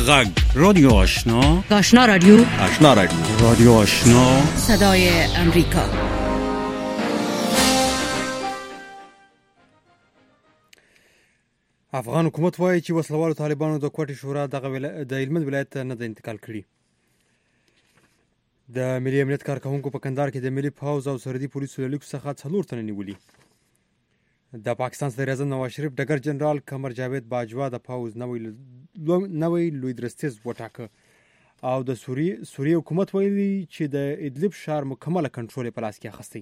غږ رادیو آشنا، آشنا رادیو، آشنا رادیو، رادیو آشنا، صدای امریکا. افغان حکومت وایي چې وسلوالو طالبانو د کوټې شورا د هلمند ولایت نه د انتقال کړي. د ملي امنیت کارکونکو په کندهار کې د ملي پوځ او سرحدي پولیسو له لیکو څخه 4 تنه نیولي. د پاکستان صدر اعظم نواز شریف ډګر جنرال قمر جاوید باجوا د پوځ نوی لوی درستیز وټاکه او د سوریې حکومت ویلي چې د ادلب ښار مکمله کنټرول په لاس کې اخیستی.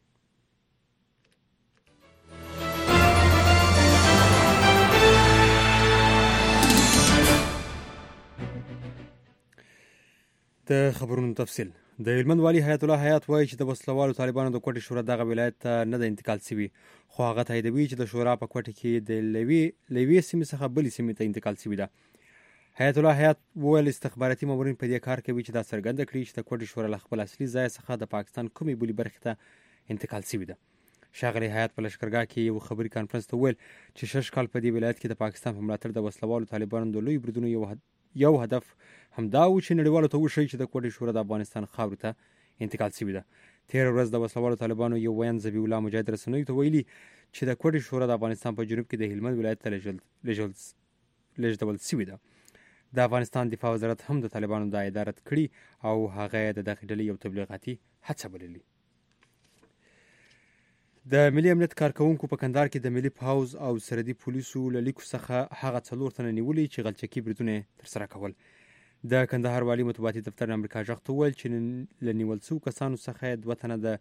د خبرونو تفصیل. د هلمند والي حیات الله حیات وایي چې د وسلوالو طالبانو د کوټې شورا دغه ولایت ته نه د انتقال شوي، خو هغه تاییدوي چې د شورا په کوټه کې د لوی سیمې څخه بلې سیمې ته انتقال شوي ده. حیات الله حیات وویل استخباراتي مامورین په دې کار کوي چې دا څرګنده کړي چې د کوټې شورا له خپل اصلي ځای څخه د پاکستان کومې بلې برخې ته انتقال شوي ده. ښاغلی حیات په لښکرګاه کې یو خبري کانفرنس ته وویل چې 6 کال په دې ولایت کې د پاکستان په ملاتړ د وسلوالو طالبانو د لوی بریدونو یو هدف همدا و چې نړیوالو ته وښیي چې د کوټې شورا د افغانستان خاورې ته انتقال شوي ده. تېره ورځ د وسلوالو طالبانو یو ویاند ذبیح الله مجاهد رسنیو ته ویلي چې د کوټې شورا د افغانستان په جنوب کې د هلمند ولایت ته لېږدول شوې ده. د افغانستان دفاع وزارت هم د طالبانو دا ادعا رد کړې او هغه یې د دغې ډلې یو تبلیغاتي هڅه بللې. د ملي امنیت کارکونکو په کندهار کې د ملي پوځ او سرحدي پولیسو له لیکو څخه هغه 4 تنه نیولي چې غلچکي بریدونه ترسره کول. د کندهار والي مطبوعاتي دفتر امریکا غږ ته وویل چې له نیول شوو کسانو څخه 2 تنه د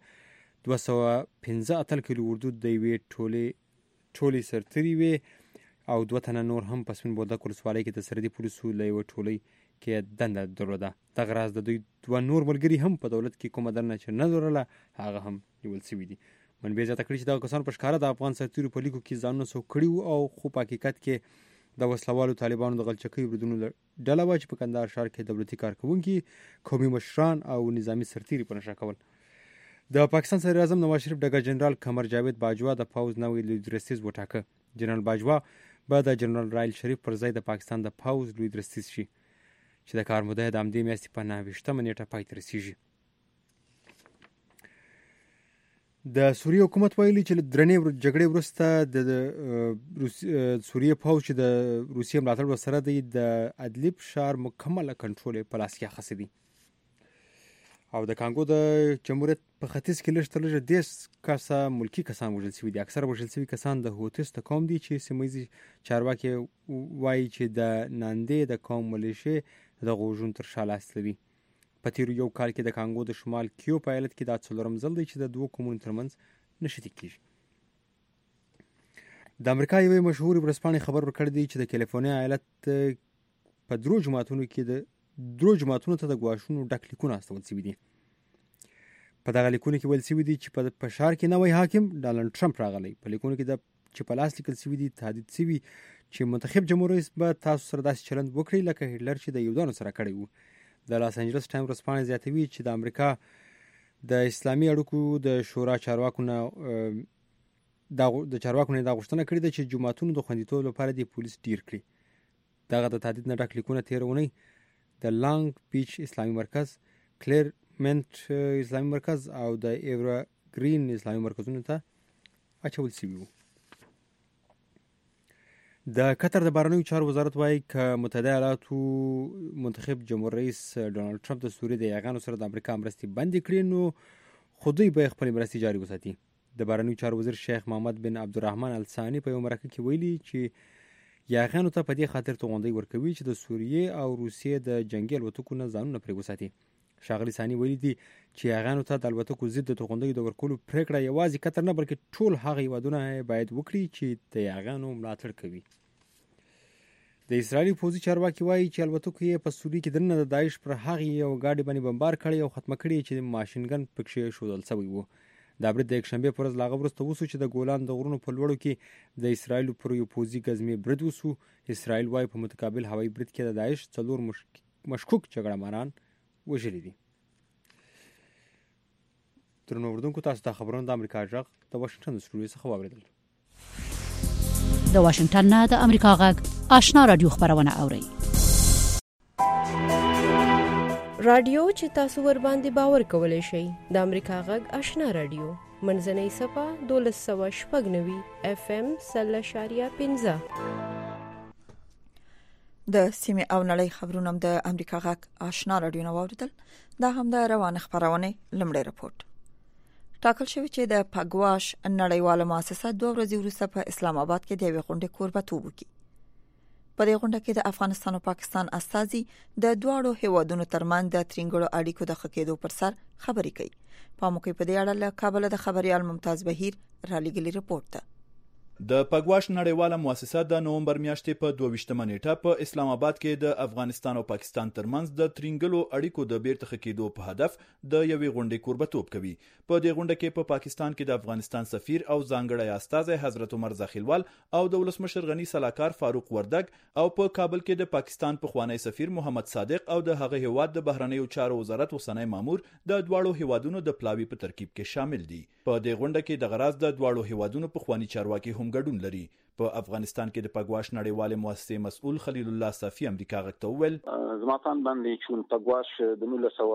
215 کیلو اردو د یوې ټولې سرتېري وې او 2 تنه نور هم په سپین بولدک ولسوالۍ کې د سرحدي پولیسو له یوې ټولۍ کې دنده درلوده. دغه راز د دوی 2 نور ملګري هم په دولت کې کومه دنده چې نه لرله هغه هم نیول شوي دي. منبع زیاته کړې چې دغه کسان په ښکاره د افغان سرتېرو په لیکو کې ځانونه سوق کړي وو او خو په حقیقت کې د وسلوالو طالبانو د غلچکیو بریدونو ډله وه چې په کندهار ښار کې دولتي کارکوونکي، قومي مشران او نظامي سرتېري په نښه کول. د پاکستان صدر اعظم نواز شریف ډګر جنرال قمر جاوید باجوا د پوځ نوی لوی درستیز وټاکه. جنرال باجوا به د جنرال رایل شریف پر ځای د پاکستان د پوځ لوی درستیز شي چې د کار موده د همدې میاشتې په 29 نیټه پای ته رسیږي. د سوریې حکومت ویلي چې درنې جګړې وروسته د سوریې پوځ چې د روسیې ملاتړ ورسره دی د ادلب ښار مکمله کنټرول په لاس کې اخیستی دی. او د کانګو د جمهوریت په ختیځ کې لږ تر لږه 10 کسه ملکي کسان وژل شوي دي. اکثره وژل شوي کسان د هوتس د قوم دي چې سیمه چارواکي وایي چې د ناندې د قوم ملیشې د غوژونو تر شا لاس لري. په تیرو یو کال کې د کانګو د شمال کیو په ایالت کې دا 4م ځل دی چې د 2 قومونو ترمنځ نښتې کیږي. د امریکا یوې مشهورې ورځپاڼې خبر ورکړی دی چې د کالیفورنیا ایالت په درو جماعتونو ته د ګواښونو ډک لیکونه استول شوي دي. په دغه لیکونو کې ویل شوي دي چې په ښار کې نوی حاکم ډانلډ ټرمپ راغلی. په لیکونو کې چې په لاس لیکل شوي دي تهدید شوي چې منتخب جمهور رئیس به تاسو سره داسې چلند وکړي لکه هټلر چې د یهودانو سره کړی و. د لاس انجلس ټایم ورځپاڼه زیاتوي چې د امریکا د اسلامي اړیکو د شورا چارواکو نه دا غوښتنه کړې ده چې جوماتونو د خوندیتوب لپاره د پولیس ډیر کړي. دغه د تهدید نه ډک لیکونه تېره اونۍ د لانګ بیچ اسلامي مرکز، کلیرمنټ اسلامي مرکز او د ایورا ګرین اسلامي مرکزونو ته اچول شوي وو. د قطر د بهرنیو چارو وزارت وایي که متحده ایالاتو منتخب جمهور رئیس ډانلډ ټرمپ د سوریې د یاغانو سره د امریکا مرستې بندې کړي نو خو دوی به خپلې مرستې جاري وساتي. د بهرنیو چارو وزیر شیخ محمد بن عبدالرحمن الثاني په یو مرکه کې ویلي چې یاغانو ته په دې خاطر توغندۍ ورکوي چې د سوریې او روسیې د جنګي الوتکو نه ځانونه پرې وساتي. ښاغلي ثاني ویلي دي چې یاغانو ته د الوتکو ضد د توغندیو د ورکولو پرېکړه یوازې قطر نه بلکې ټول هغه هیوادونه باید وکړي چې د یاغانو ملاتړ کوي. د اسرائیلي پوځي چارواکي وایي چې الوتکو یې په سوریې کې دننه د داعش پر هغې یو ګاډي باندې بمبار کړی او ختمه کړی چې ماشینګن پکښې ښودل شوی و. دا برید د یکشنبې په ورځ له هغه وروسته وشو چې د ګولان د غرونو په لوړو کې د اسرائیلو پر یو پوځي ګزمې برید وشو. اسرائیل وایي په متقابل هوایي برید کې د داعش 4 مشکوک جګړهماران وژلي دي. درنو اردوونکو، تاسو د خبرونو د امریکا غږ د واشنګټن سټوډیو څخه واورېدل. د واشنګټن نه د امریکا غږ آشنا رادیو خبرونه اورئ. رادیو چې تاسو ور باندې باور کولای شئ د امریکا غږ آشنا رادیو منځنۍ صفه 1290 FM 0.15 د سیمه او نړۍ خبرونه د امریکا غږ آشنا رادیو نو اوریدل دا هم د روان خبرونه لمړی رپورت ټاکل شوی چې د پګواش نړیواله مؤسسه 2 ورځې وروسته په اسلام آباد کې د یوې غونډې کوربه‌توب وکړي. په دې غونډه کې د افغانستان او پاکستان استازي د دواړو هیوادونو ترمنځ د ترنګړو اړیکو د ښه کېدو پر سر خبرې کوي. په موقع په دې اړه له کابل د خبريال ممتاز بهیر را لېږلي رپورت ده. د پګواش نړیواله مؤسسه د نومبر میاشتې په 22مه نیټه په اسلام آباد کې د افغانستان او پاکستان ترمنځ د ترنګلو اړیکو د بیرته ښه کېدو په هدف د یوې غونډې کوربه‌توب کوي. په دې غونډه کې په پاکستان کې د افغانستان سفیر او ځانګړی استازی حضرت عمر زاخیلوال او د ولسمشر غنی سلاکار فاروق وردګ او په کابل کې د پاکستان پخوانی سفیر محمد صادق او د هغه هیواد د بهرنیو چارو وزارت اوسنی مامور د دواړو هیوادونو د پلاوی په ترکیب کې شامل دي. په دې غونډه کې د غراض د دواړو هیوادونو پخوانی چارواکي هم ګډون لري. په افغانستان کې د پګواش نړیواله مؤسسې مسؤل خلیل الله صافی امریکا غږ ته وویل زماتان باندې چې پګواش د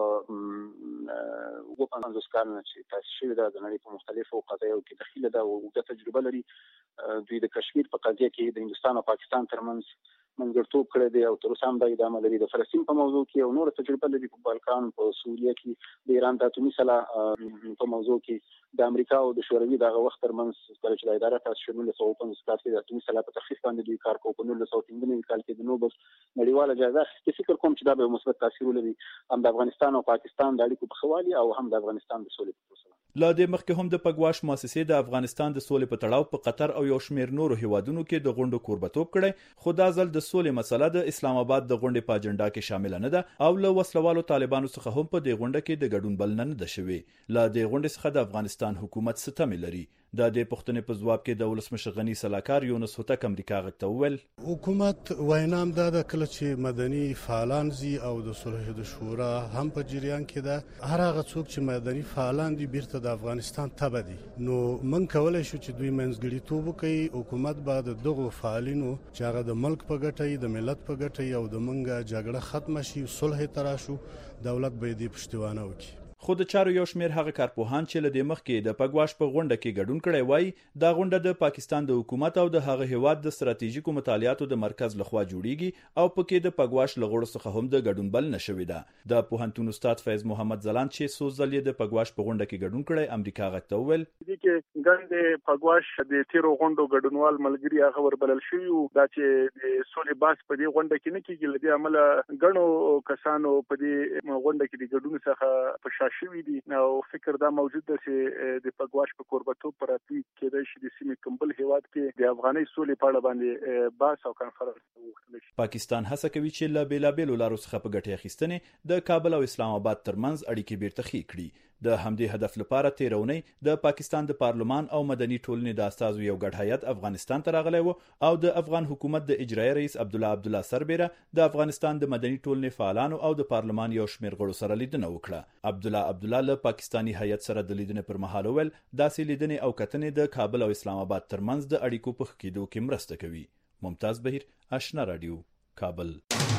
1950 کال چې تاسیس شوی د نړۍ په مختلفو قضایو کې دخیله ده او د تجربه لري. دوی د کشمیر په قضیه کې د هندستان او پاکستان ترمنځ منځګړیتوب کړی دی او تر اوسه هم دا ادامه لري. د فلسطین په موضوع کې او نور تجربه لري. په بالکان په سوریه کې د ایران د اتومي سلاح په موضوع کې د امریکا او د شوروي دغه وخت ترمنځ کله چې د اداره تاسیس شوه 1950 کال کې د اتومي سلاح په تخفیف باندې دوی کار کوي. په 1990 کال کې د نوبل نړیواله جایزه فکر کوم چې دا به مثبت تاثیر ولري هم د افغانستان او پاکستان د اړیکو په ښه والي او هم د افغانستان د سولې په پروسه. لا د مخکې هم د پګواش مؤسسې د افغانستان د سولې په تړاو په قطر او یو شمېر نورو هیوادونو کې د غونډو کوربه‌توب کړي. خو دا ځل د سولې مسله د اسلام آباد د غونډې په اجنډا کې شامل نه ده او له وسلوالو طالبانو څخه هم په دې غونډه کې د ګډون بلنه نه ده شوې. لا د غونډې څخه د افغانستان حکومت ستمې لري. د دې پښتنې په ځواب کې د ولسمشر غنی سلاکار یونس هوتک امریکا غږ ته وویل حکومت وینام دا د کله چې مدني فعالان زی او د صلح د شورا هم په جریان کې ده. هر هغه څوک چې مدني فعالان دي بیرته د افغانستان تبه دي نو من کولای شو چې دوی منځګړیتوب وکړي. حکومت بعد دغه فعالینو چې هغه د ملک په ګټه د ملت په ګټه او د منګه جګړه ختم شي صلح تراشو دولت به دې پښتوانه وکړي. خو د چارو یو شمېر هغه کارپوهان چې له دې مخکې د پګواش په غونډه کې ګډون کړی وای دا غونډه د پاکستان د حکومت او د هغه هیواد د ستراتیژیکو مطالعاتو د مرکز لخوا جوړیږي او پکې د پګواش لغړو څخه هم د ګډون بل نشوي ده. د پوهنتون استاد فیض محمد زلان چې څو ځلې د پګواش په غونډه کې ګډون کړی امریکا غږ ته وویل دي کې ګڼ پګواش د تیرو غونډو ګډونوال ملګری هغه وربلل شوی دا چې د سولې باس په دې غونډه کې نه کېږي. لدی عمل ګڼو کسانو په دې غونډه کې د ګډون څخه په شاشوي دي او فکر دا موجود ده چې د پګواش په کوربه‌توب پر اتي کېدای شي د سیمې کمبل هیواد کې د افغاني سولې په اړه باندې باس او کانفرنس وکړي. پاکستان هڅه کوي چې له بیلابېلو لارو څخه په ګټه اخیستنې د کابل او اسلام آباد ترمنځ اړیکې بیرته ښې کړي. د همدې هدف لپاره تیرونی د پاکستان د پارلمان او مدني ټولنې د استازو یو ګډ هیئت افغانستان ته راغلی و او د افغان حکومت د اجرایي رئیس عبدالله سربیره د افغانستان د مدني ټولنې فعالانو او د پارلمان یو شمېر غړو سره لیدنه وکړه. عبدالله له پاکستانی هیئت سره د لیدنې پر مهال وویل داسې لیدنې او کتنې د کابل او اسلام آباد ترمنځ د اړیکو په ښه کېدو کې مرسته کوي. ممتاز بهیر آشنا رادیو کابل.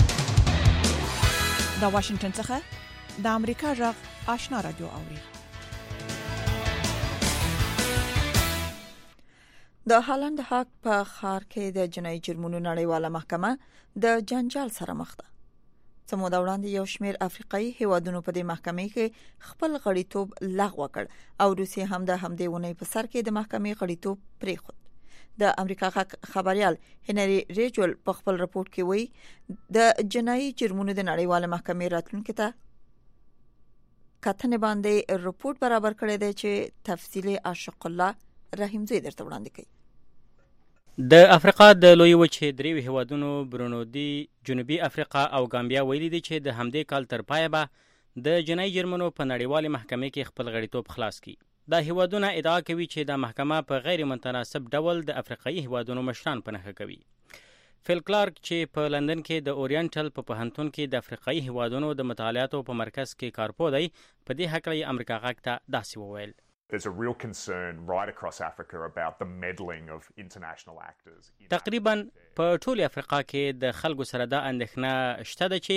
د واشنگټن څخه د امریکا غږ آشنا رادیو اوري. د هالند هاګ په ښار کې د جنایي جرمونو نړیواله محکمه د جنجال سره مخ ده. څه موده وړاندې یو شمېر افریقایي هیوادونو په دې محکمې کې خپل غړیتوب لغوه کړ او روسیه هم د همدې ونې په سر کې د محکمې غړیتوب پرېښود. د امریکا خبريال هنري ریجول په خپل رپورت کې وایي د جنایي جرمونو د نړیواله محکمې راتلونکو ته کتنې باندې رپورت برابر کړی دی چې تفصیل عاشق الله رحیمزی درته وړاندې کوي. د افریقا د لوی وچې دریو هیوادونو برونودي، جنوبي افریقا او ګامبیا ویلي دي چې د همدې کال تر پایه به د جنایي جرمونو په نړیوالې محکمې کې خپل غړیتوب خلاص کړي. دا هیوادونه ادعا کوي چې دا محکمه په غیر متناسب ډول د افریقایي هیوادونو مشران په نښه کوي. فیل کلارک چې په لندن کې د اورینټل په پوهنتون کې د افریقایي هیوادونو د مطالعاتو په مرکز کې کارپوه دی، په دې هکله امریکا غږ ته داسې وویل. There's a real concern right across Africa about the meddling of international actors. تقریبا په ټول افریقا کې د خلکو سره دا اندېښنه شته ده چې